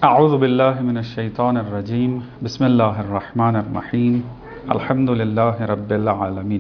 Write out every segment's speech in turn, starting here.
اعوذ باللہ من الشیطان الرجیم بسم اللہ الرحمن الرحیم الحمد للہ رب العالمین۔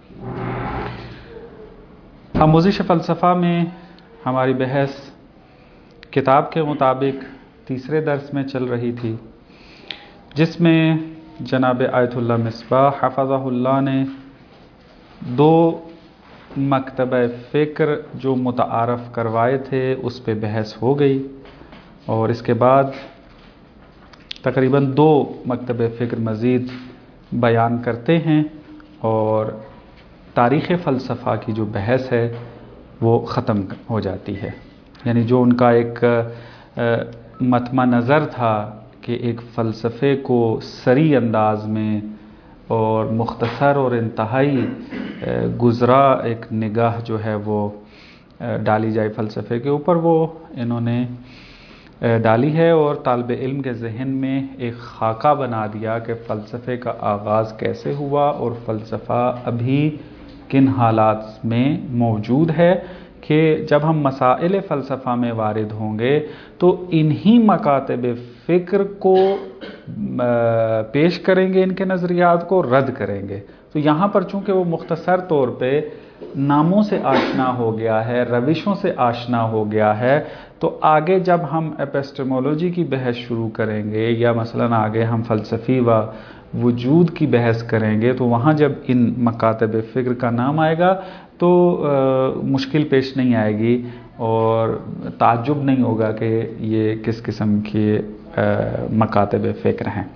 آموزش فلسفہ میں ہماری بحث کتاب کے مطابق تیسرے درس میں چل رہی تھی، جس میں جناب آیت اللہ مصباح حفظہ اللہ نے دو مکتبہ فکر جو متعارف کروائے تھے اس پہ بحث ہو گئی، اور اس کے بعد تقریباً دو مکتب فکر مزید بیان کرتے ہیں، اور تاریخ فلسفہ کی جو بحث ہے وہ ختم ہو جاتی ہے۔ یعنی جو ان کا ایک مطمع نظر تھا کہ ایک فلسفے کو سری انداز میں اور مختصر اور انتہائی گزرا ایک نگاہ جو ہے وہ ڈالی جائے فلسفے کے اوپر، وہ انہوں نے ڈالی ہے، اور طالب علم کے ذہن میں ایک خاکہ بنا دیا کہ فلسفے کا آغاز کیسے ہوا اور فلسفہ ابھی کن حالات میں موجود ہے، کہ جب ہم مسائل فلسفہ میں وارد ہوں گے تو انہی مکاتب فکر کو پیش کریں گے، ان کے نظریات کو رد کریں گے۔ تو یہاں پر چونکہ وہ مختصر طور پہ ناموں سے آشنا ہو گیا ہے، روشوں سے آشنا ہو گیا ہے، تو آگے جب ہم ایپسٹمولوجی کی بحث شروع کریں گے، یا مثلا آگے ہم فلسفی و وجود کی بحث کریں گے، تو وہاں جب ان مکاتب فکر کا نام آئے گا تو مشکل پیش نہیں آئے گی، اور تعجب نہیں ہوگا کہ یہ کس قسم کے مکاتب فکر ہیں۔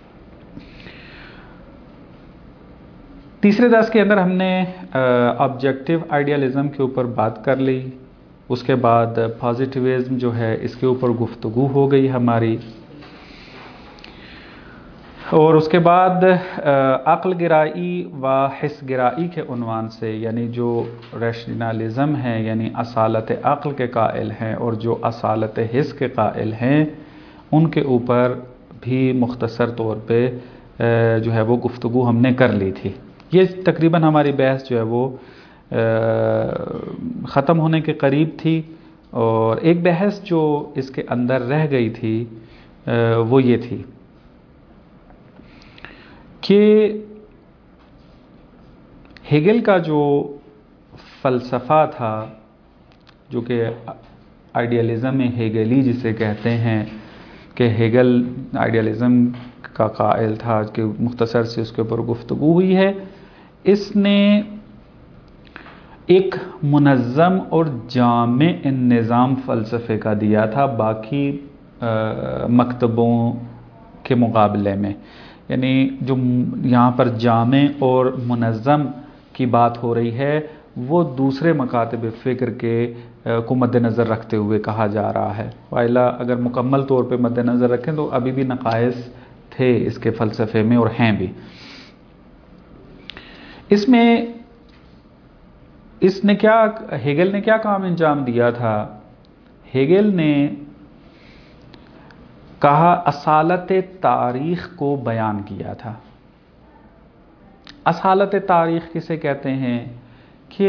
تیسرے درس کے اندر ہم نے آبجیکٹیو آئیڈیالزم کے اوپر بات کر لی، اس کے بعد پازیٹیوزم جو ہے اس کے اوپر گفتگو ہو گئی ہماری، اور اس کے بعد عقل گرائی و حس گرائی کے عنوان سے، یعنی جو ریشنلزم ہے یعنی اصالت عقل کے قائل ہیں اور جو اصالت حس کے قائل ہیں، ان کے اوپر بھی مختصر طور پہ جو ہے وہ گفتگو ہم نے کر لی تھی۔ یہ تقریباً ہماری بحث جو ہے وہ ختم ہونے کے قریب تھی، اور ایک بحث جو اس کے اندر رہ گئی تھی وہ یہ تھی کہ ہیگل کا جو فلسفہ تھا، جو کہ آئیڈیالزم ہیگلی جسے کہتے ہیں، کہ ہیگل آئیڈیالزم کا قائل تھا، کہ مختصر سے اس کے اوپر گفتگو ہوئی ہے، اس نے ایک منظم اور جامع نظام فلسفے کا دیا تھا باقی مکتبوں کے مقابلے میں۔ یعنی جو یہاں پر جامع اور منظم کی بات ہو رہی ہے وہ دوسرے مکاتب فکر کے کو مد نظر رکھتے ہوئے کہا جا رہا ہے، والا اگر مکمل طور پہ مد نظر رکھیں تو ابھی بھی نقائص تھے اس کے فلسفے میں، اور ہیں بھی۔ ہیگل نے کیا کام انجام دیا تھا؟ ہیگل نے کہا اصالت تاریخ کو بیان کیا تھا۔ اصالت تاریخ کسے کہتے ہیں؟ کہ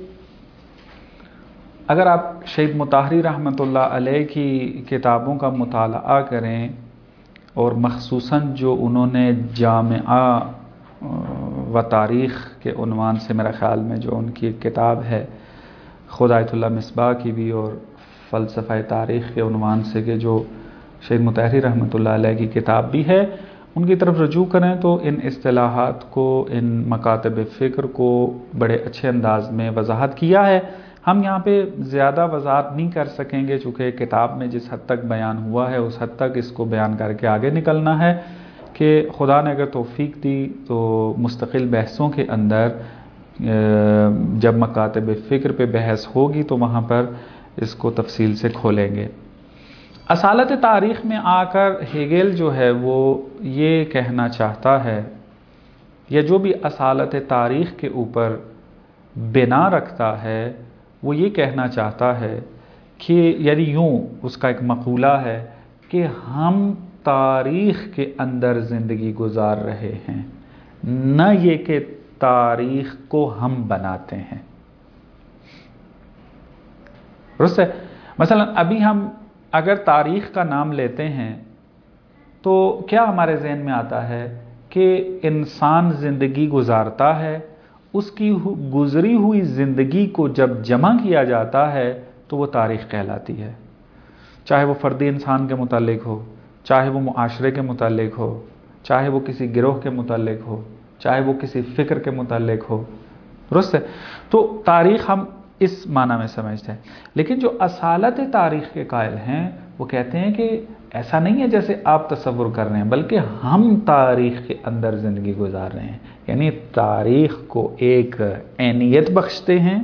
اگر آپ شہید مطہری رحمۃ اللہ علیہ کی کتابوں کا مطالعہ کریں، اور خصوصاً جو انہوں نے جامعہ و تاریخ کے عنوان سے میرا خیال میں جو ان کی کتاب ہے، خود آیت اللہ مصباح کی بھی، اور فلسفہ تاریخ کے عنوان سے کہ جو شہید مطہری رحمۃ اللہ علیہ کی کتاب بھی ہے، ان کی طرف رجوع کریں تو ان اصطلاحات کو، ان مکاتب فکر کو بڑے اچھے انداز میں وضاحت کیا ہے۔ ہم یہاں پہ زیادہ وضاحت نہیں کر سکیں گے، چونکہ کتاب میں جس حد تک بیان ہوا ہے اس حد تک اس کو بیان کر کے آگے نکلنا ہے، کہ خدا نے اگر توفیق دی تو مستقل بحثوں کے اندر جب مکاتب فکر پہ بحث ہوگی تو وہاں پر اس کو تفصیل سے کھولیں گے۔ اصالت تاریخ میں آ کر ہیگل جو ہے وہ یہ کہنا چاہتا ہے، یا جو بھی اصالت تاریخ کے اوپر بنا رکھتا ہے وہ یہ کہنا چاہتا ہے کہ، یعنی یوں اس کا ایک مقولہ ہے کہ ہم تاریخ کے اندر زندگی گزار رہے ہیں، نہ یہ کہ تاریخ کو ہم بناتے ہیں۔ درست ہے؟ مثلا ابھی ہم اگر تاریخ کا نام لیتے ہیں تو کیا ہمارے ذہن میں آتا ہے کہ انسان زندگی گزارتا ہے، اس کی گزری ہوئی زندگی کو جب جمع کیا جاتا ہے تو وہ تاریخ کہلاتی ہے، چاہے وہ فردی انسان کے متعلق ہو، چاہے وہ معاشرے کے متعلق ہو، چاہے وہ کسی گروہ کے متعلق ہو، چاہے وہ کسی فکر کے متعلق ہو، درست ہے؟ تو تاریخ ہم اس معنی میں سمجھتے ہیں، لیکن جو اصالت تاریخ کے قائل ہیں وہ کہتے ہیں کہ ایسا نہیں ہے جیسے آپ تصور کر رہے ہیں، بلکہ ہم تاریخ کے اندر زندگی گزار رہے ہیں، یعنی تاریخ کو ایک عینیت بخشتے ہیں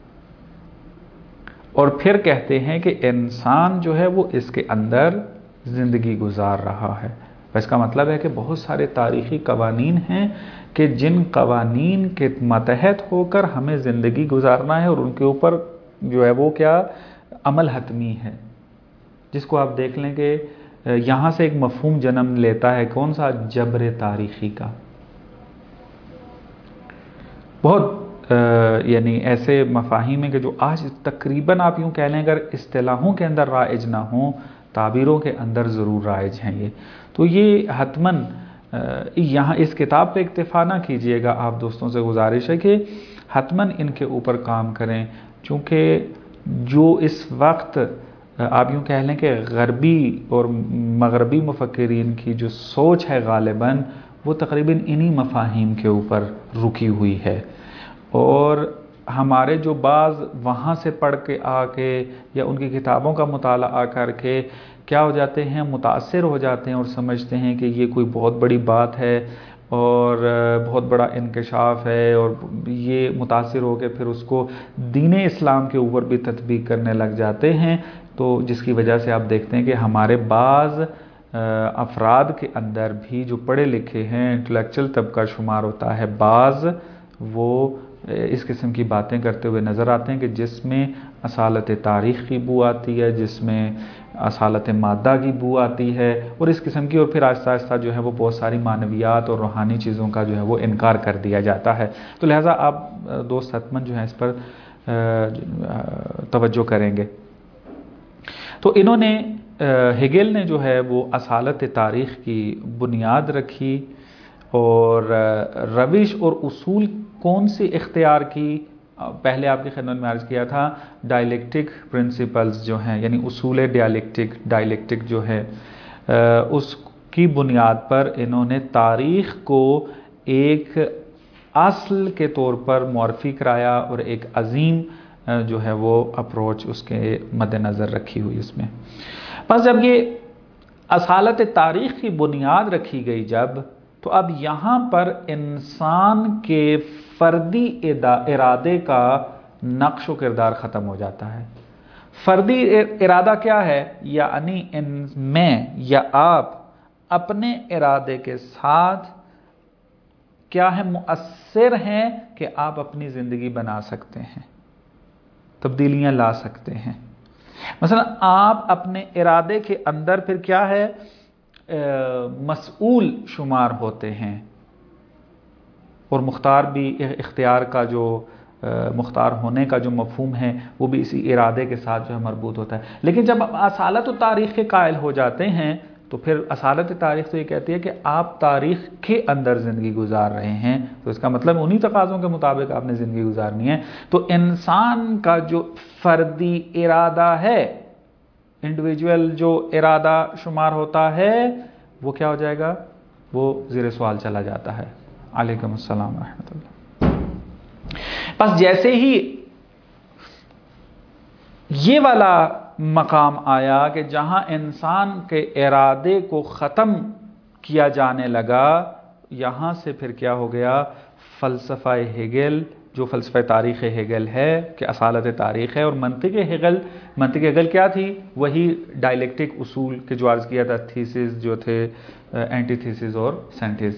اور پھر کہتے ہیں کہ انسان جو ہے وہ اس کے اندر زندگی گزار رہا ہے۔ اس کا مطلب ہے کہ بہت سارے تاریخی قوانین ہیں کہ جن قوانین کے ماتحت ہو کر ہمیں زندگی گزارنا ہے اور ان کے اوپر جو ہے وہ کیا عمل حتمی ہے، جس کو آپ دیکھ لیں کہ یہاں سے ایک مفہوم جنم لیتا ہے، کون سا؟ جبر تاریخی کا۔ بہت یعنی ایسے مفاہیم ہیں کہ جو آج تقریباً آپ یوں کہہ لیں اگر اصطلاحوں کے اندر رائج نہ ہوں، تعبیروں کے اندر ضرور رائج ہیں یہ۔ تو یہ حتماً یہاں اس کتاب پہ اکتفا نہ کیجئے گا، آپ دوستوں سے گزارش ہے کہ حتماً ان کے اوپر کام کریں، چونکہ جو اس وقت آپ یوں کہہ لیں کہ غربی اور مغربی مفکرین کی جو سوچ ہے غالباً وہ تقریباً انہی مفاہیم کے اوپر رکی ہوئی ہے، اور ہمارے جو بعض وہاں سے پڑھ کے آ کے یا ان کی کتابوں کا مطالعہ کر کے کیا ہو جاتے ہیں، متاثر ہو جاتے ہیں اور سمجھتے ہیں کہ یہ کوئی بہت بڑی بات ہے اور بہت بڑا انکشاف ہے، اور یہ متاثر ہو کے پھر اس کو دین اسلام کے اوپر بھی تطبیق کرنے لگ جاتے ہیں، تو جس کی وجہ سے آپ دیکھتے ہیں کہ ہمارے بعض افراد کے اندر بھی جو پڑھے لکھے ہیں، انٹلیکچوئل طبقہ شمار ہوتا ہے، بعض وہ اس قسم کی باتیں کرتے ہوئے نظر آتے ہیں کہ جس میں اصالت تاریخ کی بو آتی ہے، جس میں اصالت مادہ کی بو آتی ہے، اور اس قسم کی، اور پھر آہستہ آہستہ جو ہے وہ بہت ساری معنویات اور روحانی چیزوں کا جو ہے وہ انکار کر دیا جاتا ہے۔ تو لہٰذا آپ دوست حتماً جو ہے اس پر توجہ کریں گے۔ تو انہوں نے ہیگل نے جو ہے وہ اصالت تاریخ کی بنیاد رکھی، اور روش اور اصول کون سی اختیار کی؟ پہلے آپ کی خدمت میں عرض کیا تھا ڈائلیکٹک پرنسپلز جو ہیں، یعنی اصول ڈائلیکٹک جو ہے اس کی بنیاد پر انہوں نے تاریخ کو ایک اصل کے طور پر معرفی کرایا، اور ایک عظیم جو ہے وہ اپروچ اس کے مد نظر رکھی ہوئی اس میں۔ بس جب یہ اصالت تاریخ کی بنیاد رکھی گئی تو اب یہاں پر انسان کے فردی ارادے کا نقش و کردار ختم ہو جاتا ہے۔ فردی ارادہ کیا ہے؟ یعنی میں یا آپ اپنے ارادے کے ساتھ کیا ہے، مؤثر ہیں کہ آپ اپنی زندگی بنا سکتے ہیں، تبدیلیاں لا سکتے ہیں۔ مثلا آپ اپنے ارادے کے اندر پھر کیا ہے، مسئول شمار ہوتے ہیں، اور مختار بھی اختیار کا جو مختار ہونے کا جو مفہوم ہے وہ بھی اسی ارادے کے ساتھ جو ہے مربوط ہوتا ہے۔ لیکن جب آپ اصالت و تاریخ کے قائل ہو جاتے ہیں تو پھر اصالت تاریخ تو یہ کہتی ہے کہ آپ تاریخ کے اندر زندگی گزار رہے ہیں، تو اس کا مطلب انہی تقاضوں کے مطابق آپ نے زندگی گزارنی ہے۔ تو انسان کا جو فردی ارادہ ہے، انڈیویجول جو ارادہ شمار ہوتا ہے، وہ کیا ہو جائے گا؟ وہ زیر سوال چلا جاتا ہے۔ علیکم السلام ورحمۃ اللہ۔ بس جیسے ہی یہ والا مقام آیا کہ جہاں انسان کے ارادے کو ختم کیا جانے لگا، یہاں سے پھر کیا ہو گیا، فلسفہ ہیگل، جو فلسفہ تاریخ ہیگل ہے کہ اصالت تاریخ ہے، اور منطق ہیگل کیا تھی؟ وہی ڈائلیکٹک اصول کے جو عرض کیا تھا، تھیسز جو تھے، اینٹی تھیسز اور سینٹیز۔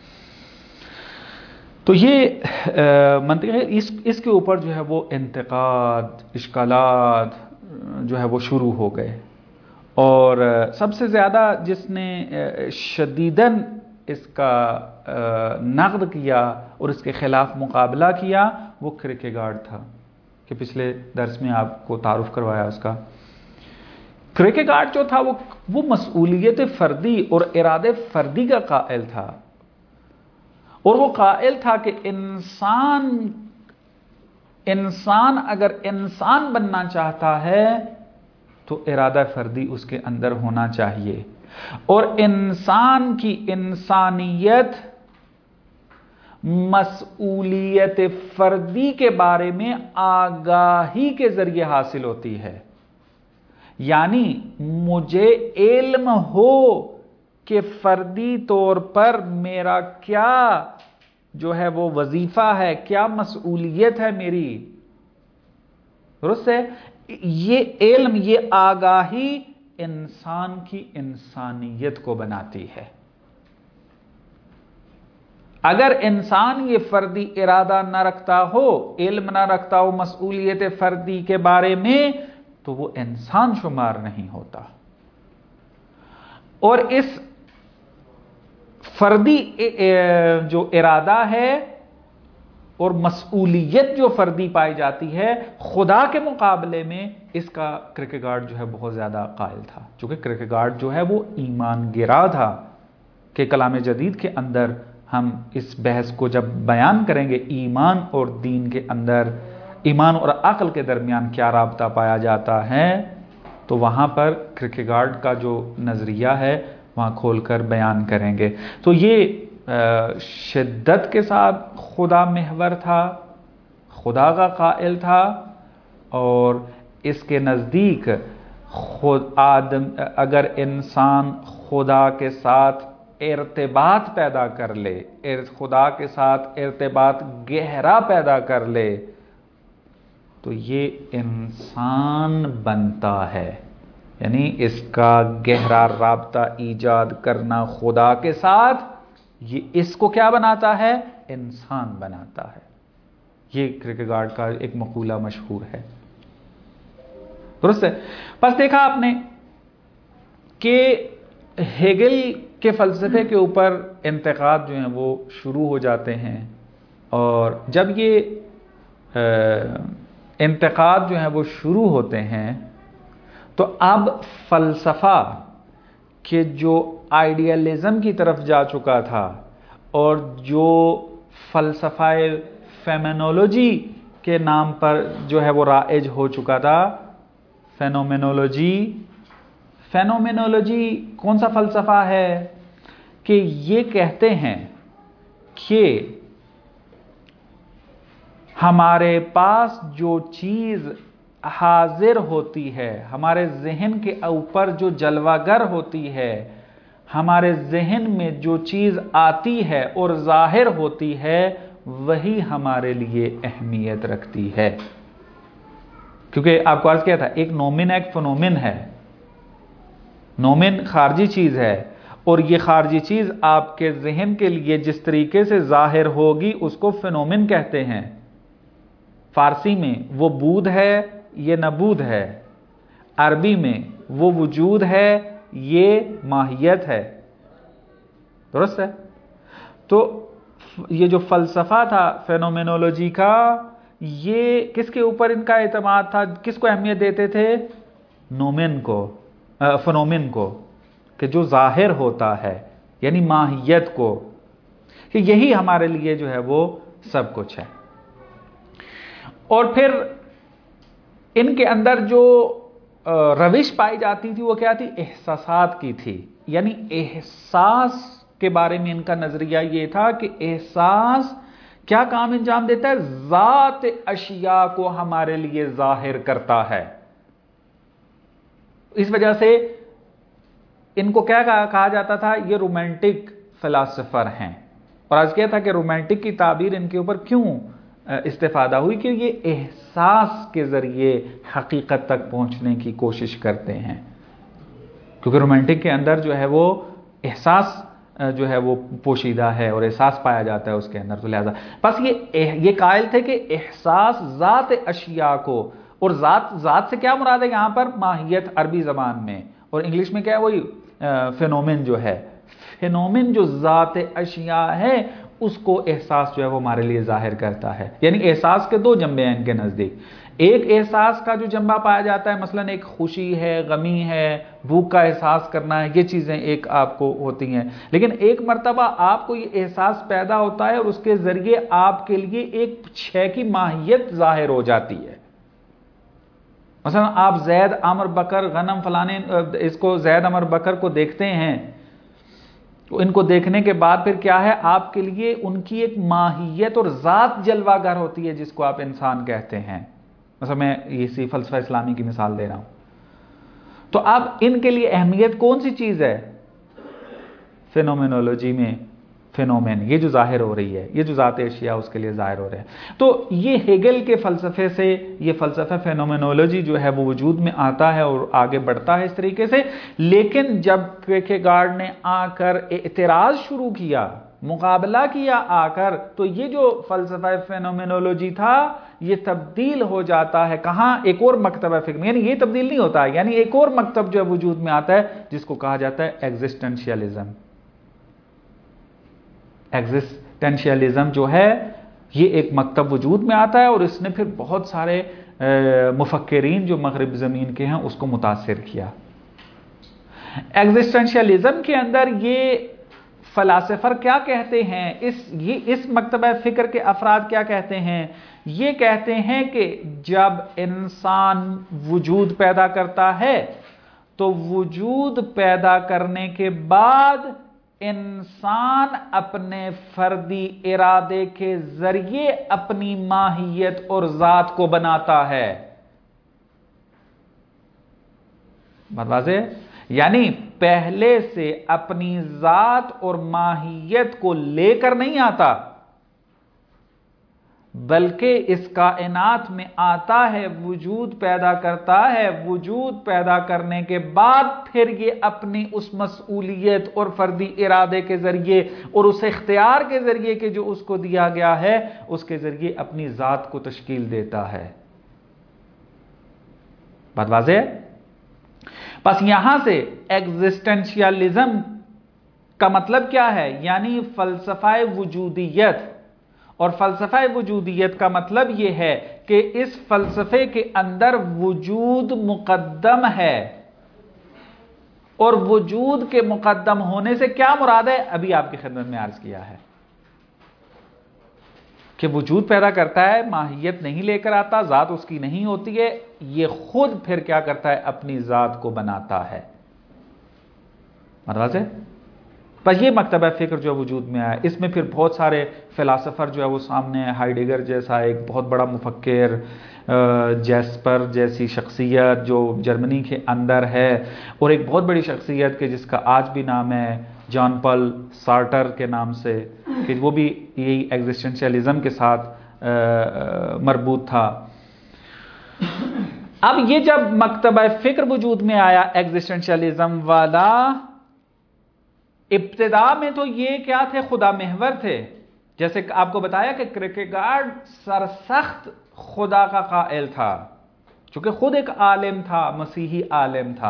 تو یہ منطق ہے، اس کے اوپر جو ہے وہ انتقاد، اشکالات جو ہے وہ شروع ہو گئے، اور سب سے زیادہ جس نے شدیداً اس کا نقد کیا اور اس کے خلاف مقابلہ کیا وہ کیرکیگارڈ تھا، کہ پچھلے درس میں آپ کو تعارف کروایا اس کا۔ کیرکیگارڈ جو تھا وہ مسئولیت فردی اور ارادے فردی کا قائل تھا، اور وہ قائل تھا کہ انسان اگر انسان بننا چاہتا ہے تو ارادہ فردی اس کے اندر ہونا چاہیے، اور انسان کی انسانیت مسئولیت فردی کے بارے میں آگاہی کے ذریعے حاصل ہوتی ہے۔ یعنی مجھے علم ہو کہ فردی طور پر میرا کیا جو ہے وہ وظیفہ ہے، کیا مسئولیت ہے میری، درست ہے؟ یہ علم، یہ آگاہی انسان کی انسانیت کو بناتی ہے۔ اگر انسان یہ فردی ارادہ نہ رکھتا ہو، علم نہ رکھتا ہو مسئولیت فردی کے بارے میں، تو وہ انسان شمار نہیں ہوتا۔ اور اس فردی جو ارادہ ہے اور مسئولیت جو فردی پائی جاتی ہے، خدا کے مقابلے میں اس کا کیرکیگارڈ جو ہے بہت زیادہ قائل تھا، چونکہ کیرکیگارڈ جو ہے وہ ایمان گرا تھا، کہ کلام جدید کے اندر ہم اس بحث کو جب بیان کریں گے، ایمان اور دین کے اندر، ایمان اور عقل کے درمیان کیا رابطہ پایا جاتا ہے، تو وہاں پر کیرکیگارڈ کا جو نظریہ ہے وہاں کھول کر بیان کریں گے۔ تو یہ شدت کے ساتھ خدا محور تھا، خدا کا قائل تھا، اور اس کے نزدیک اگر انسان خدا کے ساتھ ارتباط پیدا کر لے، خدا کے ساتھ ارتباط گہرا پیدا کر لے، تو یہ انسان بنتا ہے۔ یعنی اس کا گہرا رابطہ ایجاد کرنا خدا کے ساتھ، یہ اس کو کیا بناتا ہے؟ انسان بناتا ہے۔ یہ کیرکیگارڈ کا ایک مقولہ مشہور ہے، درست ہے؟ پس دیکھا آپ نے کہ ہیگل کے فلسفے کے اوپر انتقاد جو ہیں وہ شروع ہو جاتے ہیں، اور جب یہ انتقاد جو ہیں وہ شروع ہوتے ہیں تو اب فلسفہ کہ جو آئیڈیالزم کی طرف جا چکا تھا، اور جو فلسفہ فیمینولوجی کے نام پر جو ہے وہ رائج ہو چکا تھا، فینومینولوجی کون سا فلسفہ ہے کہ یہ کہتے ہیں کہ ہمارے پاس جو چیز حاضر ہوتی ہے، ہمارے ذہن کے اوپر جو جلوہ گر ہوتی ہے، ہمارے ذہن میں جو چیز آتی ہے اور ظاہر ہوتی ہے، وہی ہمارے لیے اہمیت رکھتی ہے۔ کیونکہ آپ کو عرض کیا تھا، ایک نومن ایک فنومن ہے۔ نومن خارجی چیز ہے، اور یہ خارجی چیز آپ کے ذہن کے لیے جس طریقے سے ظاہر ہوگی اس کو فنومن کہتے ہیں۔ فارسی میں وہ بود ہے، یہ نبود ہے۔ عربی میں وہ وجود ہے، یہ ماہیت ہے، درست ہے؟ تو یہ جو فلسفہ تھا فینومینولوجی کا، یہ کس کے اوپر ان کا اعتماد تھا؟ کس کو اہمیت دیتے تھے؟ نومن کو، فنومن کو، کہ جو ظاہر ہوتا ہے، یعنی ماہیت کو، کہ یہی ہمارے لیے جو ہے وہ سب کچھ ہے۔ اور پھر ان کے اندر جو روش پائی جاتی تھی وہ کیا تھی؟ احساسات کی تھی۔ یعنی احساس کے بارے میں ان کا نظریہ یہ تھا کہ احساس کیا کام انجام دیتا ہے؟ ذات اشیاء کو ہمارے لیے ظاہر کرتا ہے۔ اس وجہ سے ان کو کیا کہا جاتا تھا؟ یہ رومانٹک فلاسفر ہیں۔ اور آج کیا تھا کہ رومانٹک کی تعبیر ان کے اوپر کیوں استفادہ ہوئی؟ کہ یہ احساس کے ذریعے حقیقت تک پہنچنے کی کوشش کرتے ہیں، کیونکہ رومانٹک کے اندر جو ہے وہ احساس جو ہے وہ پوشیدہ ہے، اور احساس پایا جاتا ہے اس کے اندر۔ تو لہذا بس یہ قائل تھے کہ احساس ذات اشیاء کو، اور ذات سے کیا مراد ہے یہاں پر؟ ماہیت عربی زبان میں، اور انگلش میں کیا ہے؟ وہی فینومن جو ہے، فینومن جو ذات اشیاء ہے اس کو احساس جو ہے وہ ہمارے لیے ظاہر کرتا ہے۔ یعنی احساس کے دو جنبے ہیں ان کے نزدیک۔ ایک احساس کا جو جنبہ پایا جاتا ہے، مثلا ایک خوشی ہے، غمی ہے، بھوک کا احساس کرنا ہے، یہ چیزیں ایک آپ کو ہوتی ہیں، لیکن ایک مرتبہ آپ کو یہ احساس پیدا ہوتا ہے اور اس کے ذریعے آپ کے لیے ایک شے کی ماہیت ظاہر ہو جاتی ہے۔ مثلا آپ زید عمر بکر غنم فلانے اس کو زید عمر بکر کو دیکھتے ہیں، تو ان کو دیکھنے کے بعد پھر کیا ہے، آپ کے لیے ان کی ایک ماہیت اور ذات جلوہ گر ہوتی ہے جس کو آپ انسان کہتے ہیں۔ مثلا میں اسی فلسفہ اسلامی کی مثال دے رہا ہوں، تو اب ان کے لیے اہمیت کون سی چیز ہے؟ فینومینولوجی میں فینومین، یہ جو ظاہر ہو رہی ہے، یہ جو ذات اشیاء اس کے لیے ظاہر ہو رہے ہیں۔ تو یہ ہیگل کے فلسفے سے یہ فلسفہ فینومینولوجی جو ہے وہ وجود میں آتا ہے اور آگے بڑھتا ہے اس طریقے سے، لیکن جب کیرکیگارڈ نے آ کر اعتراض شروع کیا، مقابلہ کیا آ کر، تو یہ جو فلسفہ فینومینولوجی تھا یہ تبدیل ہو جاتا ہے کہاں؟ ایک اور مکتبہ فکر میں، یعنی یہ تبدیل نہیں ہوتا ہے، یعنی ایک اور مکتب جو ہے وجود میں آتا ہے جس کو کہا جاتا ہے ایگزسٹنشیلزم۔ ایگزسٹنشیلزم جو ہے یہ ایک مکتب وجود میں آتا ہے اور اس نے پھر بہت سارے مفکرین جو مغرب زمین کے ہیں اس کو متاثر کیا۔ ایگزسٹنشیلزم کے اندر یہ فلاسفر کیا کہتے ہیں، اس مکتبہ فکر کے افراد کیا کہتے ہیں؟ یہ کہتے ہیں کہ جب انسان وجود پیدا کرتا ہے تو وجود پیدا کرنے کے بعد انسان اپنے فردی ارادے کے ذریعے اپنی ماہیت اور ذات کو بناتا ہے۔ بات واضح؟ یعنی پہلے سے اپنی ذات اور ماہیت کو لے کر نہیں آتا، بلکہ اس کائنات میں آتا ہے، وجود پیدا کرتا ہے، وجود پیدا کرنے کے بعد پھر یہ اپنی اس مسئولیت اور فردی ارادے کے ذریعے اور اس اختیار کے ذریعے کہ جو اس کو دیا گیا ہے اس کے ذریعے اپنی ذات کو تشکیل دیتا ہے۔ بات واضح ہے؟ بس یہاں سے ایگزسٹنشیلزم کا مطلب کیا ہے؟ یعنی فلسفہ وجودیت، اور فلسفہ وجودیت کا مطلب یہ ہے کہ اس فلسفے کے اندر وجود مقدم ہے، اور وجود کے مقدم ہونے سے کیا مراد ہے؟ ابھی آپ کی خدمت میں عرض کیا ہے کہ وجود پیدا کرتا ہے، ماہیت نہیں لے کر آتا، ذات اس کی نہیں ہوتی ہے، یہ خود پھر کیا کرتا ہے؟ اپنی ذات کو بناتا ہے۔ مراد ہے؟ بس یہ مکتبہ فکر جو وجود میں آیا، اس میں پھر بہت سارے فلاسفر جو ہے وہ سامنے، ہائیڈگر جیسا ایک بہت بڑا مفکر، جیسپر جیسی شخصیت جو جرمنی کے اندر ہے، اور ایک بہت بڑی شخصیت کہ جس کا آج بھی نام ہے جان پال سارٹر کے نام سے، کہ وہ بھی یہی ایگزسٹنشیلزم کے ساتھ مربوط تھا۔ اب یہ جب مکتبہ فکر وجود میں آیا ایگزسٹنشیلزم والا، ابتدا میں تو یہ کیا تھے؟ خدا محور تھے، جیسے آپ کو بتایا کہ کیرکیگارڈ سرسخت خدا کا قائل تھا، چونکہ خود ایک عالم تھا، مسیحی عالم تھا،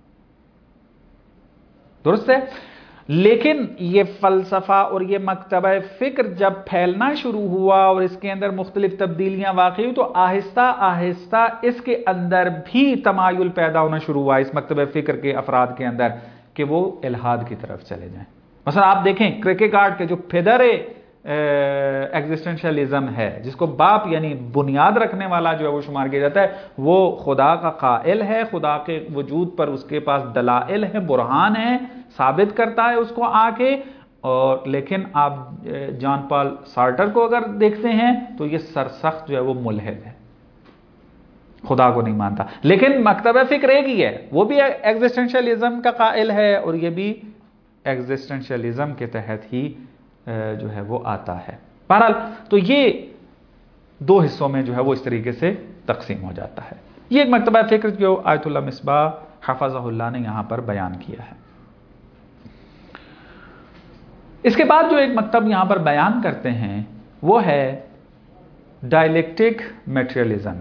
درست ہے؟ لیکن یہ فلسفہ اور یہ مکتبہ فکر جب پھیلنا شروع ہوا اور اس کے اندر مختلف تبدیلیاں واقع ہوئی، تو آہستہ آہستہ اس کے اندر بھی تمایل پیدا ہونا شروع ہوا اس مکتبہ فکر کے افراد کے اندر کہ وہ الحاد کی طرف چلے جائیں۔ مثلا آپ دیکھیں کیرکیگارڈ کے جو پدر ایگزسٹنشیلزم ہے، جس کو باپ یعنی بنیاد رکھنے والا جو ہے وہ شمار کیا جاتا ہے، وہ خدا کا قائل ہے، خدا کے وجود پر اس کے پاس دلائل ہیں، برہان ہیں، ثابت کرتا ہے اس کو آ کے، اور لیکن آپ جان پال سارٹر کو اگر دیکھتے ہیں تو یہ سرسخت جو ہے وہ ملحد ہے، خدا کو نہیں مانتا۔ لیکن مکتبہ فکر ایک ہی ہے، وہ بھی ایگزسٹنشیلزم کا قائل ہے اور یہ بھی ایگزسٹنشیلزم کے تحت ہی جو ہے وہ آتا ہے۔ بہرحال تو یہ دو حصوں میں جو ہے وہ اس طریقے سے تقسیم ہو جاتا ہے۔ یہ ایک مکتبہ فکر جو آیت اللہ مصباح حفظہ اللہ نے یہاں پر بیان کیا ہے۔ اس کے بعد جو ایک مکتب یہاں پر بیان کرتے ہیں وہ ہے ڈائلیکٹک میٹریلزم۔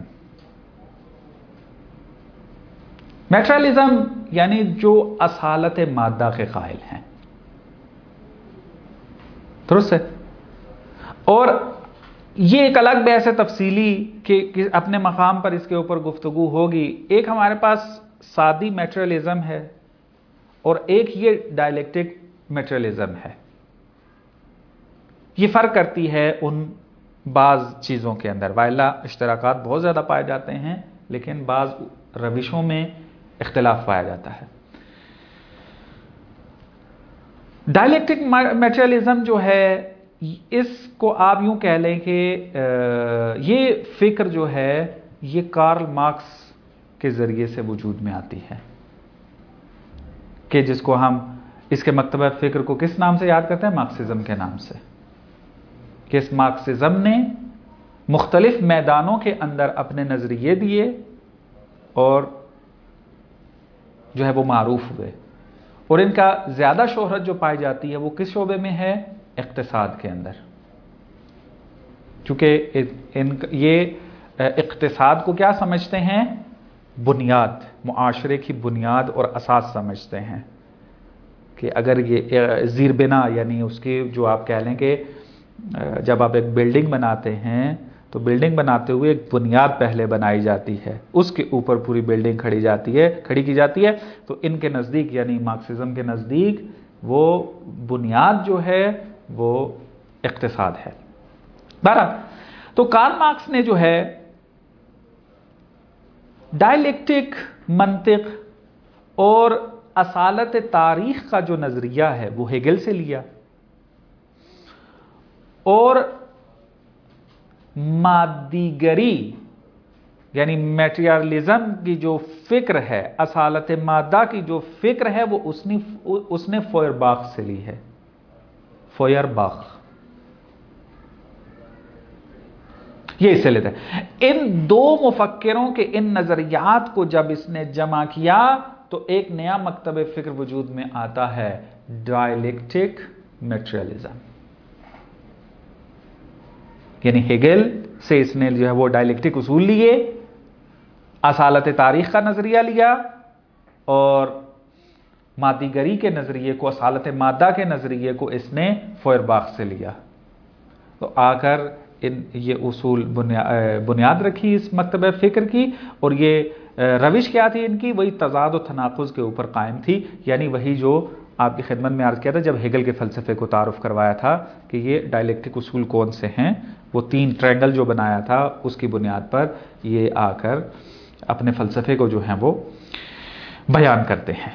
میٹریلزم یعنی جو اصالت مادہ کے قائل ہیں، درست ہے؟ اور یہ ایک الگ بحث ہے تفصیلی کہ اپنے مقام پر اس کے اوپر گفتگو ہوگی. ایک ہمارے پاس سادی میٹریلزم ہے اور ایک یہ ڈائلیکٹک میٹریلزم ہے. یہ فرق کرتی ہے ان بعض چیزوں کے اندر. والا اشتراکات بہت زیادہ پائے جاتے ہیں لیکن بعض روشوں میں اختلاف پایا جاتا ہے. ڈائلیکٹک میٹریلزم جو ہے اس کو آپ یوں کہہ لیں کہ یہ فکر جو ہے یہ کارل مارکس کے ذریعے سے وجود میں آتی ہے کہ جس کو ہم اس کے مکتبہ فکر کو کس نام سے یاد کرتے ہیں؟ مارکسزم کے نام سے. کہ اس مارکسزم نے مختلف میدانوں کے اندر اپنے نظریے دیے اور جو ہے وہ معروف ہوئے. اور ان کا زیادہ شہرت جو پائی جاتی ہے وہ کس شعبے میں ہے؟ اقتصاد کے اندر. چونکہ یہ اقتصاد کو کیا سمجھتے ہیں؟ بنیاد، معاشرے کی بنیاد اور اساس سمجھتے ہیں. کہ اگر یہ زیر بنا یعنی اس کی جو آپ کہہ لیں کہ جب آپ ایک بلڈنگ بناتے ہیں تو بلڈنگ بناتے ہوئے ایک بنیاد پہلے بنائی جاتی ہے، اس کے اوپر پوری بلڈنگ کھڑی کی جاتی ہے. تو ان کے نزدیک یعنی مارکسزم کے نزدیک وہ بنیاد جو ہے وہ اقتصاد ہے. بہرحال تو کارل مارکس نے جو ہے ڈائلیکٹک منطق اور اصالت تاریخ کا جو نظریہ ہے وہ ہیگل سے لیا اور مادیگری یعنی میٹریلزم کی جو فکر ہے، اصالت مادہ کی جو فکر ہے وہ اس نے فوئرباخ سے لی ہے. فوئرباخ یہ اس سے لیتے ہیں. ان دو مفکروں کے ان نظریات کو جب اس نے جمع کیا تو ایک نیا مکتب فکر وجود میں آتا ہے، ڈائلیکٹک میٹریلزم. یعنی ہیگل سے اس نے جو ہے وہ ڈائلیکٹک اصول لیے، اصالت تاریخ کا نظریہ لیا اور مادیگری کے نظریے کو، اصالت مادہ کے نظریے کو اس نے فوئرباخ سے لیا. تو آ کر یہ اصول بنیاد رکھی اس مکتبہ فکر کی. اور یہ روش کیا تھی ان کی؟ وہی تضاد و تناقض کے اوپر قائم تھی. یعنی وہی جو آپ کی خدمت میں عرض کیا تھا جب ہیگل کے فلسفے کو تعارف کروایا تھا کہ یہ ڈائلیکٹک اصول کون سے ہیں، وہ 3 ٹرینگل جو بنایا تھا اس کی بنیاد پر یہ آ کر اپنے فلسفے کو جو ہیں وہ بیان کرتے ہیں.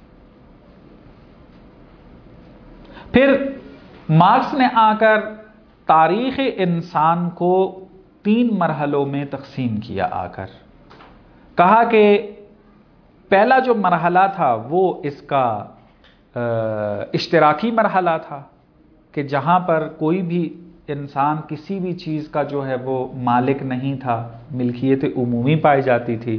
پھر مارکس نے آ کر تاریخ انسان کو 3 مرحلوں میں تقسیم کیا. آ کر کہا کہ پہلا جو مرحلہ تھا وہ اس کا اشتراکی مرحلہ تھا کہ جہاں پر کوئی بھی انسان کسی بھی چیز کا جو ہے وہ مالک نہیں تھا، ملکیت عمومی پائی جاتی تھی.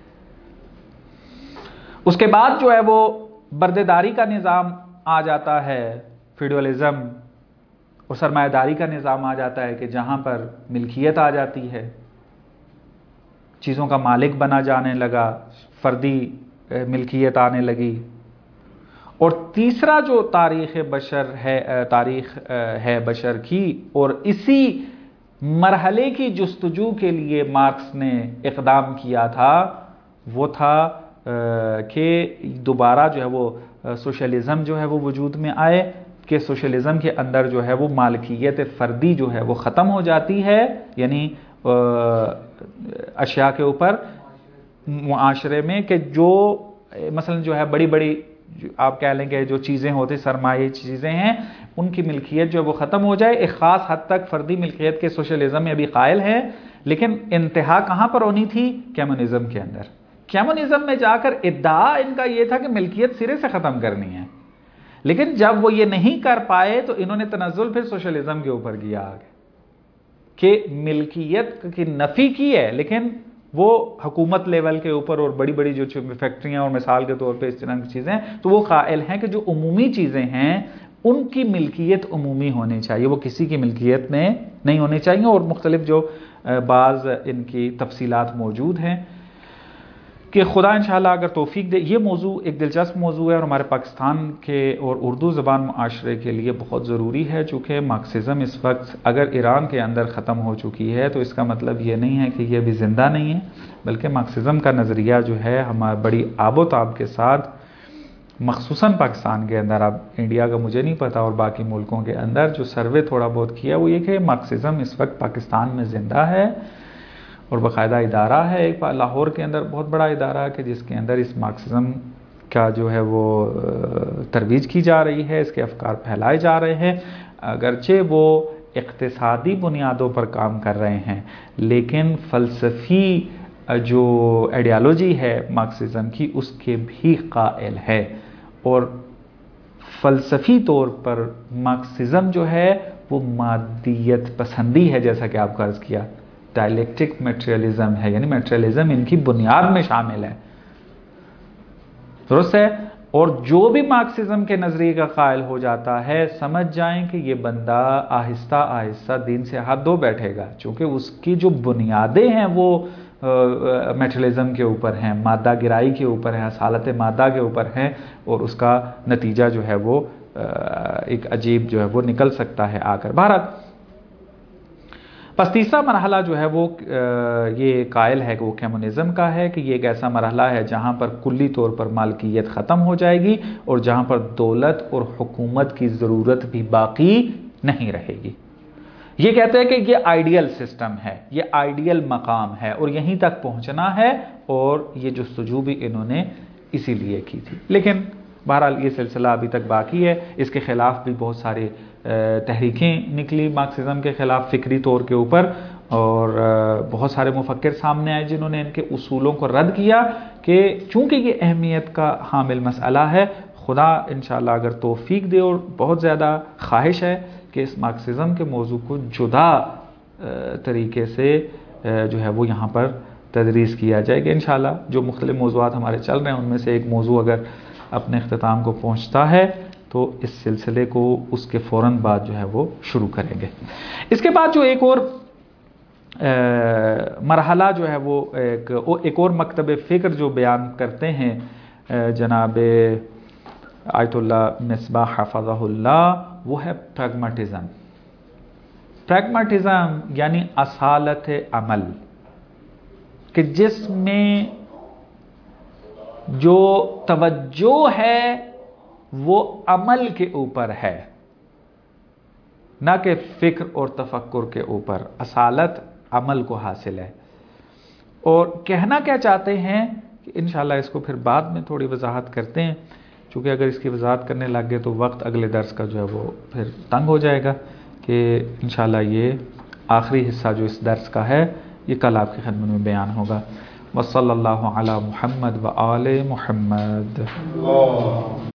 اس کے بعد جو ہے وہ بردہداری کا نظام آ جاتا ہے، فیوڈلزم، اور سرمایہ داری کا نظام آ جاتا ہے کہ جہاں پر ملکیت آ جاتی ہے، چیزوں کا مالک بنا جانے لگا، فردی ملکیت آنے لگی. اور تیسرا جو تاریخ ہے بشر کی، اور اسی مرحلے کی جستجو کے لیے مارکس نے اقدام کیا تھا، وہ تھا کہ دوبارہ جو ہے وہ سوشلزم جو ہے وہ وجود میں آئے کہ سوشلزم کے اندر جو ہے وہ مالکیت فردی جو ہے وہ ختم ہو جاتی ہے. یعنی اشیاء کے اوپر معاشرے میں کہ جو مثلا جو ہے بڑی بڑی آپ کہہ لیں کہ جو چیزیں ہوتی سرمایہ چیزیں ہیں ان کی ملکیت جو ہے وہ ختم ہو جائے. ایک خاص حد تک فردی ملکیت کے سوشلزم میں ابھی قائل ہے، لیکن انتہا کہاں پر ہونی تھی؟ کمیونزم کے اندر. کمیونزم میں جا کر ادعا ان کا یہ تھا کہ ملکیت سرے سے ختم کرنی ہے، لیکن جب وہ یہ نہیں کر پائے تو انہوں نے تنزل پھر سوشلزم کے اوپر کیا آگے کہ ملکیت کی نفی کی ہے لیکن وہ حکومت لیول کے اوپر اور بڑی بڑی جو فیکٹریاں اور مثال کے طور پہ اس طرح کی چیزیں، تو وہ قائل ہیں کہ جو عمومی چیزیں ہیں ان کی ملکیت عمومی ہونی چاہیے، وہ کسی کی ملکیت میں نہیں ہونی چاہیے. اور مختلف جو بعض ان کی تفصیلات موجود ہیں کہ خدا انشاءاللہ اگر توفیق دے. یہ موضوع ایک دلچسپ موضوع ہے اور ہمارے پاکستان کے اور اردو زبان معاشرے کے لیے بہت ضروری ہے، چونکہ مارکسزم اس وقت اگر ایران کے اندر ختم ہو چکی ہے تو اس کا مطلب یہ نہیں ہے کہ یہ بھی زندہ نہیں ہے، بلکہ مارکسزم کا نظریہ جو ہے ہمارا بڑی آب و تاب کے ساتھ، مخصوصاً پاکستان کے اندر، اب انڈیا کا مجھے نہیں پتا اور باقی ملکوں کے اندر جو سروے تھوڑا بہت کیا وہ یہ کہ مارکسزم اس وقت پاکستان میں زندہ ہے اور باقاعدہ ادارہ ہے ایک لاہور کے اندر، بہت بڑا ادارہ ہے کہ جس کے اندر اس مارکسزم کا جو ہے وہ ترویج کی جا رہی ہے، اس کے افکار پھیلائے جا رہے ہیں، اگرچہ وہ اقتصادی بنیادوں پر کام کر رہے ہیں لیکن فلسفی جو آئیڈیالوجی ہے مارکسزم کی اس کے بھی قائل ہے. اور فلسفی طور پر مارکسزم جو ہے وہ مادیت پسندی ہے، جیسا کہ آپ کا عرض کیا، ڈائلیکٹک میٹریلزم ہے، یعنی میٹریلزم ان کی بنیاد میں شامل ہے، درست ہے. اور جو بھی مارکسزم کے نظریے کا قائل ہو جاتا ہے سمجھ جائیں کہ یہ بندہ آہستہ آہستہ دین سے ہاتھ دھو بیٹھے گا، چونکہ اس کی جو بنیادیں ہیں وہ میٹریلزم کے اوپر ہیں، مادہ گرائی کے اوپر ہیں، اصالت مادہ کے اوپر ہیں، اور اس کا نتیجہ جو ہے وہ ایک عجیب جو ہے وہ نکل سکتا ہے آ کر. بہرحال پس تیسرا مرحلہ جو ہے وہ یہ قائل ہے کہ وہ کمیونزم کا ہے، کہ یہ ایک ایسا مرحلہ ہے جہاں پر کلی طور پر مالکیت ختم ہو جائے گی اور جہاں پر دولت اور حکومت کی ضرورت بھی باقی نہیں رہے گی. یہ کہتے ہیں کہ یہ آئیڈیل سسٹم ہے، یہ آئیڈیل مقام ہے اور یہیں تک پہنچنا ہے، اور یہ جستجو بھی انہوں نے اسی لیے کی تھی. لیکن بہرحال یہ سلسلہ ابھی تک باقی ہے، اس کے خلاف بھی بہت سارے تحریکیں نکلی مارکسزم کے خلاف فکری طور کے اوپر، اور بہت سارے مفکر سامنے آئے جنہوں نے ان کے اصولوں کو رد کیا کہ چونکہ یہ اہمیت کا حامل مسئلہ ہے، خدا انشاءاللہ اگر توفیق دے، اور بہت زیادہ خواہش ہے کہ اس مارکسزم کے موضوع کو جدا طریقے سے جو ہے وہ یہاں پر تدریس کیا جائے گا انشاءاللہ. جو مختلف موضوعات ہمارے چل رہے ہیں ان میں سے ایک موضوع اگر اپنے اختتام کو پہنچتا ہے تو اس سلسلے کو اس کے فوراً بعد جو ہے وہ شروع کریں گے. اس کے بعد جو ایک اور مرحلہ جو ہے وہ ایک اور مکتب فکر جو بیان کرتے ہیں جناب آیت اللہ مصباح حفظہ اللہ، وہ ہے پریگماٹزم. پریگماٹزم یعنی اصالت عمل، کہ جس میں جو توجہ ہے وہ عمل کے اوپر ہے، نہ کہ فکر اور تفکر کے اوپر. اصالت عمل کو حاصل ہے. اور کہنا کیا چاہتے ہیں کہ انشاءاللہ اس کو پھر بعد میں تھوڑی وضاحت کرتے ہیں، چونکہ اگر اس کی وضاحت کرنے لگ گئے تو وقت اگلے درس کا جو ہے وہ پھر تنگ ہو جائے گا، کہ انشاءاللہ یہ آخری حصہ جو اس درس کا ہے یہ کل آپ کی خدمت میں بیان ہوگا. وصلی اللہ علی محمد و آل محمد.